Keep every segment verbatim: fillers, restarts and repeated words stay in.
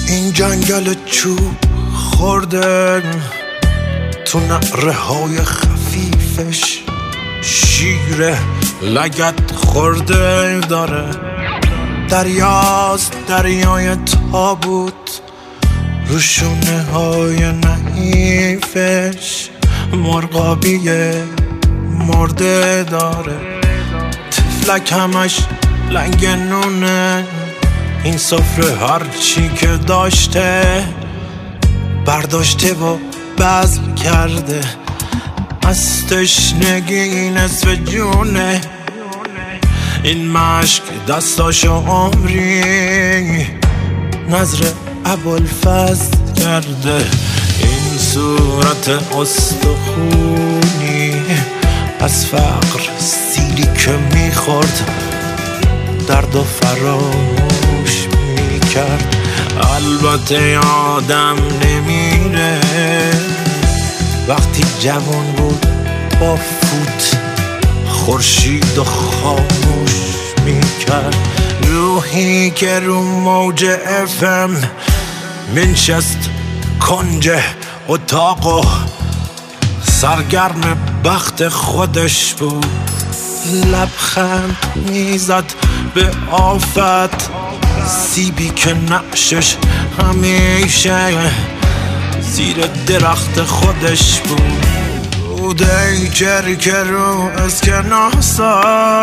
این جنگل چوب خورده تو نعره های خفیفش شیر لگد خورده داره. دریاست دریای تابوت رو شونه های نحیفش مرغابی مرده داره. تفلک همش لنگ نونه، این سفره هرچی که داشته برداشته و بذل کرده. از تشنگی نصف جونه، این مشک دستاشو عمری نظر ابوالفضل کرده. این صورت استخونی از فقر سیلی که میخورد درد و فراموش میکرد. البته آدم نمیره وقتی جوان بود با فوت خورشید و خاموش میکرد. روحی که رو موج افم منشست کنج اتاق و سرگرم بخت خودش بود. لبخند میزد به آفت، سیبی که نقشش همیشه زیر درخت خودش بود. ای چرک رو اسکناسا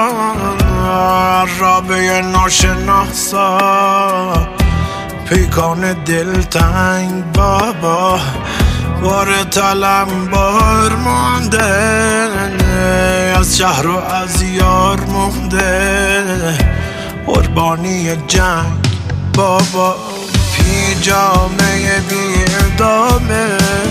رابه ناشناسا پیکان دلتنگ بابا بار تلم بار مونده از شهر و از یار مونده قربانی جنگ بابا پیجامه بیردامه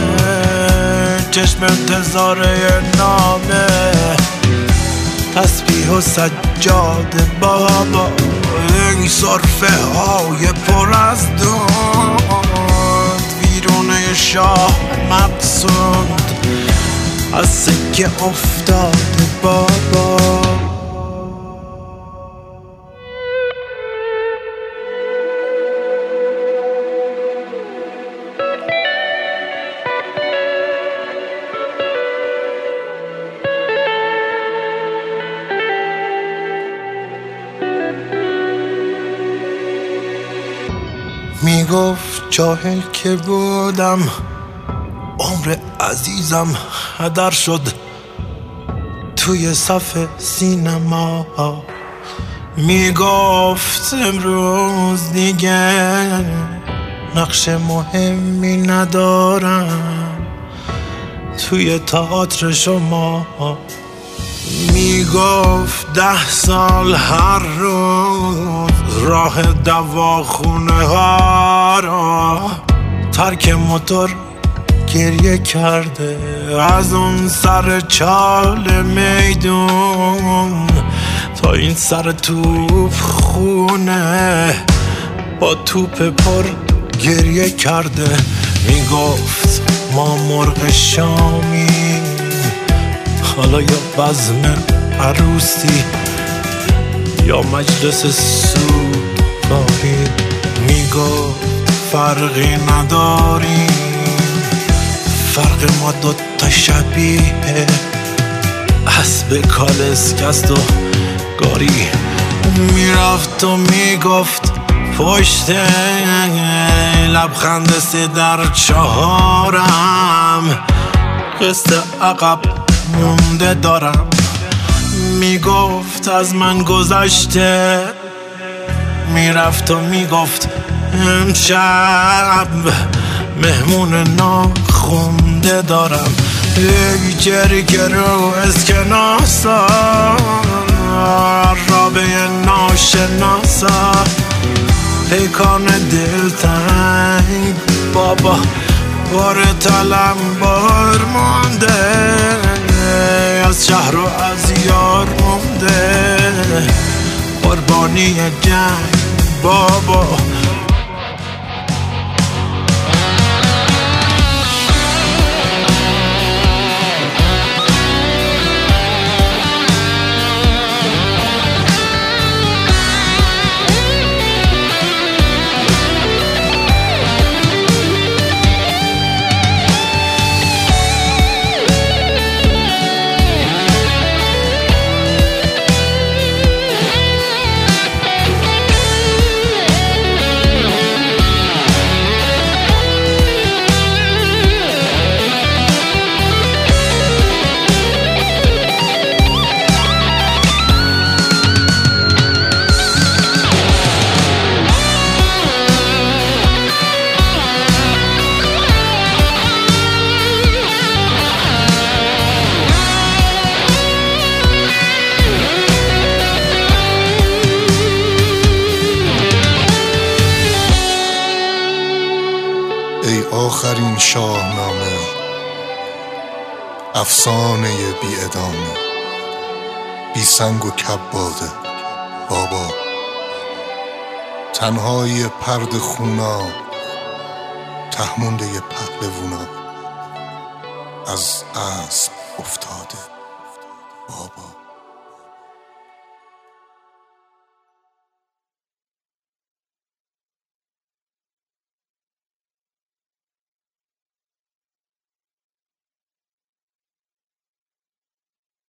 چشم انتظاره نامه تسبیح و سجاده بابا این صرفه های پر از دود ویرونه شاه مقصود از سکه افتاده بابا. میگفت جاهل که بودم عمر عزیزم هدر شد توی صف سینما. میگفت امروز دیگه نقش مهمی ندارم توی تئاتر شما. میگفت ده سال هر روز راه دواخونه ها را ترک موتور گریه کرده از اون سر چال میدون تا این سر توپ خونه با توپ پر گریه کرده. میگفت ما مرغ شامی حالا یا بزم عروسی یا مجلس سوگاهی. میگفت فرقی نداریم فرق ما دوتا شبیه اسب کالسکست و گاری. میرفت و میگفت پشت لبخند سه در چهارم قسط عقب مونده دارم. میگفت از من گذشته میرفت و میگفت امشب مهمون ناخونده دارم. ای چرک رو اسکناسا رابه ناشناسا پیکان دلتنگ بابا بار تلم بار مونده از شهر و از یار مونده قربانی جنگ بابا. شاهنامه، افسانه بی ادامه، بی سنگ و کباده بابا، تنهای پرد خونا، تهمونده پهلوونا، از اسب افتاده بابا.